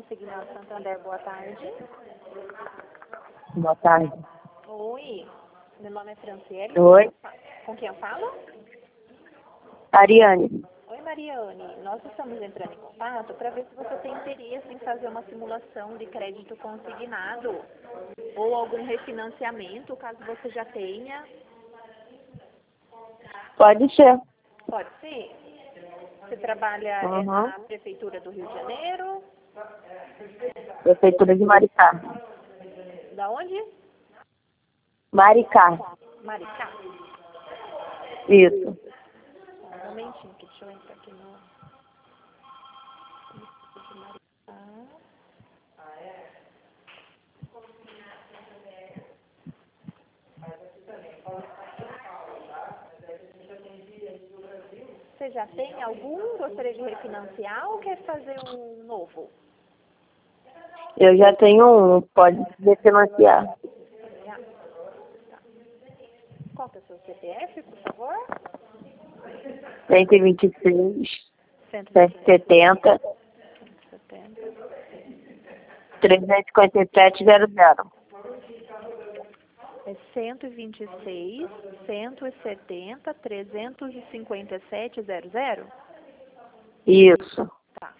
Consignado Santander, boa tarde. Boa tarde. Oi, meu nome é Franciele. Oi, Com quem eu falo? Ariane. Oi, Mariane. Nós estamos entrando em contato para ver se você tem interesse em fazer uma simulação de crédito consignado ou algum refinanciamento, caso você já tenha. Pode ser. Pode ser? Você trabalha Uhum. na Prefeitura do Rio de Janeiro? Prefeitura de Maricá. Da onde? Maricá. Maricá. Isso. Só um momentinho, que deixa eu entrar aqui no... de Maricá. Você já tem algum? Gostaria de refinanciar ou quer fazer um novo? Eu já tenho um, pode refinanciar. Já. Tá. Qual que é o seu CPF, por favor? 126, 170. 170, 35700. É 126, 170, 357,00? Isso. Tá.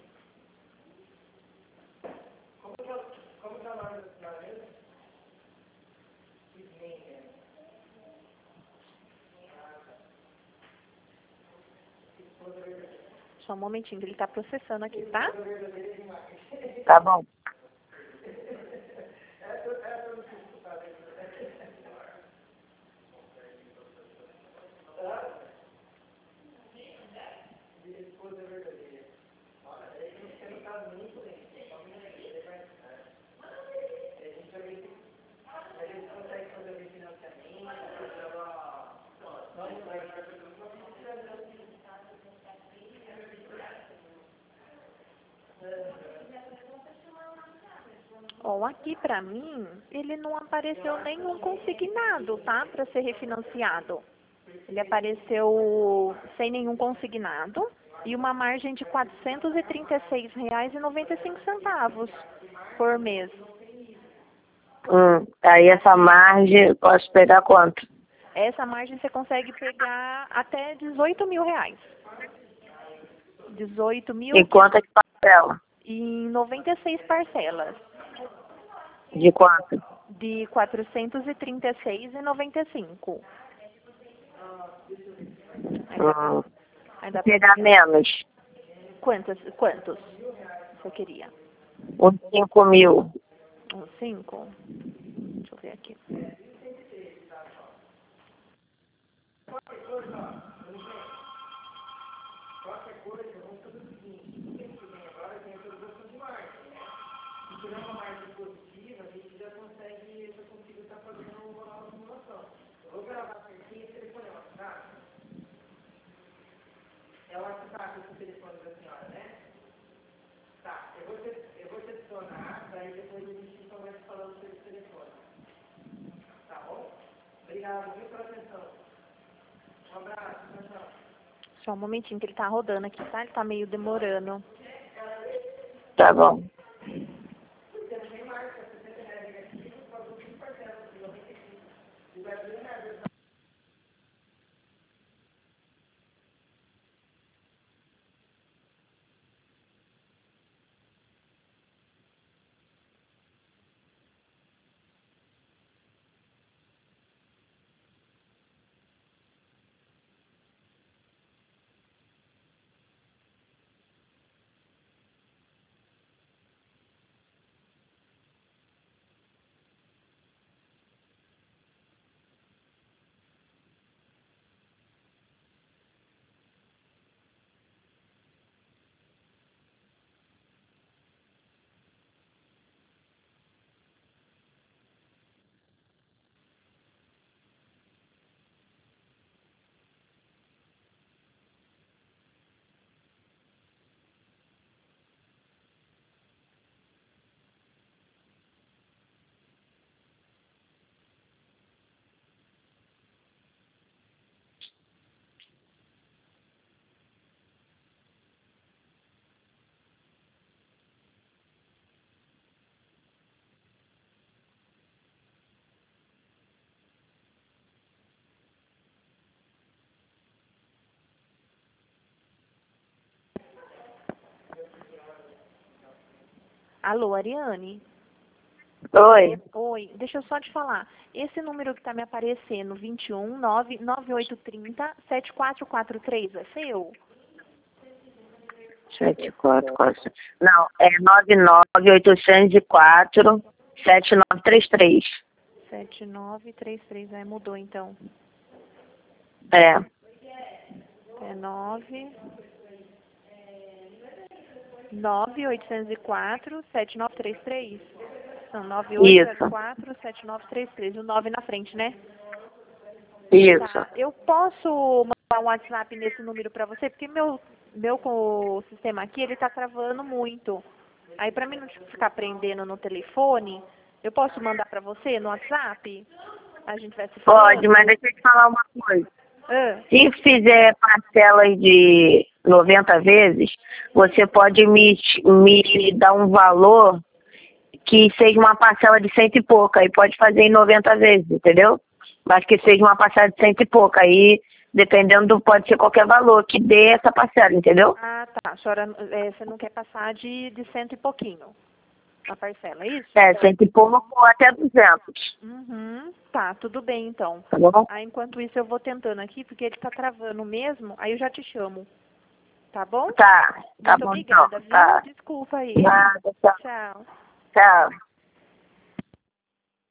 Só um momentinho, que ele está processando aqui, tá? Tá bom. Ó, aqui pra mim, ele não apareceu nenhum consignado, tá? Para ser refinanciado. Ele apareceu sem nenhum consignado e uma margem de R$ 436,95 por mês. Aí essa margem, posso pegar quanto? Essa margem você consegue pegar até R$ 18.000. 18 mil E quanto é que parcela? em 96 parcelas De quanto? de R$ 436,95. Hum, Ainda pegar menos. quantos você queria? Uns 5.000. Uns 5? Deixa eu ver aqui. Só um momentinho que ele tá rodando aqui, tá? Ele tá meio demorando. Tá bom. Alô, Ariane? Oi. Oi, deixa eu só te falar. Esse número que está me aparecendo, 21 99830 7443, é seu? 7444. Não, é 99804-7933. 7933, aí mudou então. É, É 9804-7933. Não, isso, 9804-7933. O 9 na frente, né? isso. Tá. Eu posso mandar um WhatsApp nesse número pra você? Porque meu com o sistema aqui, ele tá travando muito. Aí pra mim não ficar prendendo no telefone, eu posso mandar pra você no WhatsApp? A gente vai se falando? Pode, mas deixa eu te falar uma coisa. Ah, Se fizer parcelas de 90 vezes, você pode me dar um valor que seja uma parcela de cento e pouco. Aí pode fazer em 90 vezes, entendeu? Mas que seja uma parcela de cento e pouco. Aí, dependendo, pode ser qualquer valor que dê essa parcela, entendeu? ah, tá. A senhora, você não quer passar de cento e pouquinho a parcela, é isso? É, cento e pouco ou até 200. Uhum. Tá, tudo bem então. Tá bom? Aí enquanto isso eu vou tentando aqui, porque ele tá travando mesmo, aí eu já te chamo. Tá bom? Tá Muito bom então. obrigada, viu? Tá. Desculpa aí. Nada, tchau. Tchau. Tchau.